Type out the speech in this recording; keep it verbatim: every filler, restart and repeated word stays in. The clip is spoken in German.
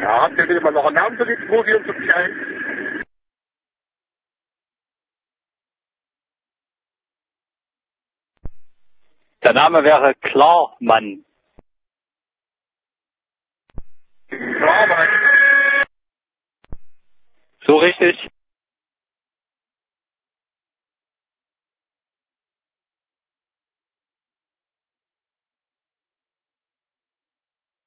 Ja, habt ihr bitte mal noch einen Namen für die zwei vierundsiebzig eins? Der Name wäre Klarmann. Klarmann. So richtig?